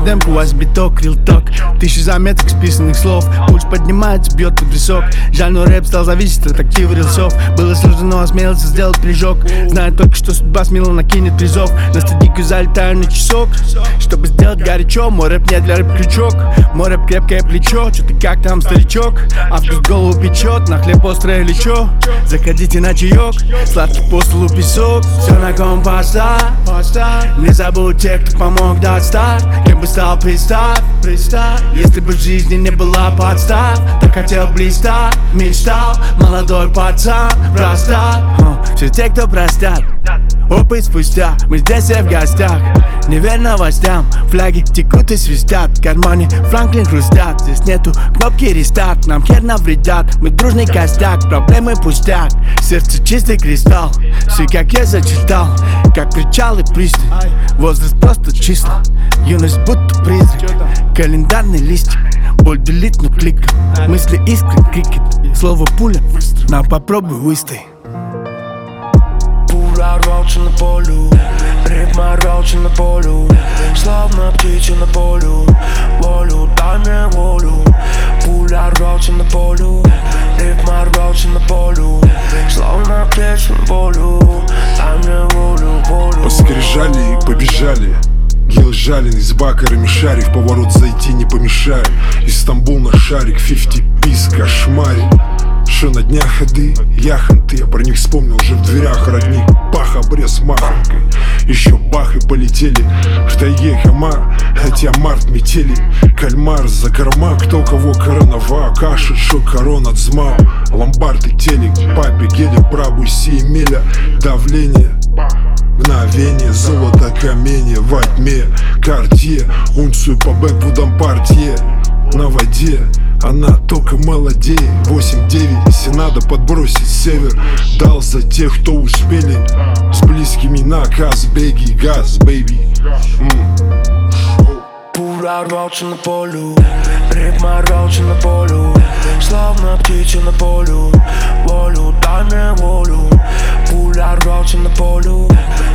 демку, вас биток, рилток. Тысячи заметок, списанных слов. Пульс поднимается, бьет под висок. Жаль, но рэп стал зависеть от актива рилсов. Было сложно, но осмелился сделать прыжок. Знаю только, что судьба смело накинет призов. На стадику залетаю на часок, чтобы сделать горячо. Мой рэп не для рэп-крючок. Мой рэп крепкое плечо. Чё ты как там, старичок? Август голову печет, на хлеб острое лечо. Заходите на чаек, сладкий по столу песок. Все на ком поставь. Не забудь тех, кто помог дать старт. Кем бы стал, представь. Если бы в жизни не была подстав, так хотел блистать, мечтал. Молодой пацан, простат. Все те, кто простят, опыт спустя. Мы здесь все в гостях, не верь новостям. Флаги текут и свистят, в кармане Франклин хрустят. Здесь нету кнопки рестарт, нам хер навредят. Мы дружный костяк, проблемы пустяк. Сердце чистый кристалл, все как я зачитал. Как причал и пристань, возраст просто числа. Юность будто призрак, календарный листик. Боль делит, но кликом, мысли искры, крикет. Слово пуля, на попробуй выстои. Пуля рвался на полю, ритма рвался на полю. Словно птица на полю, волю, дай мне волю. Пуля рвался на полю, ритма рвался на полю. Словно птица на полю, дай мне волю, волю. Поскрижали и побежали. Гел жален, с бакерами шарик. В поворот зайти не помешает. Из Стамбул на шарик, 50 пис, кошмарик. Шо на днях ходы, яхонты. Я про них вспомнил уже в дверях родник. Бах, обрез махонькой. Еще бах и полетели в тайге хамар, хотя март метели. Кальмар за корма, кто кого коронава. Каши, шо корон отзмал. Ломбард и телек, папе гелик, прабу си миля. Давление, мгновение, золото, каменье во тьме. Картье, унцию по бэку дам партие. На воде, она только молодеет. 8-9, если надо подбросить север. Дал за тех, кто успели. С близкими наказ, беги, газ, бэйби. Пуля рвался на полю, ритма рвался на полю. Словно птица на полю, волю, дай мне волю. Пуля рвался на полю,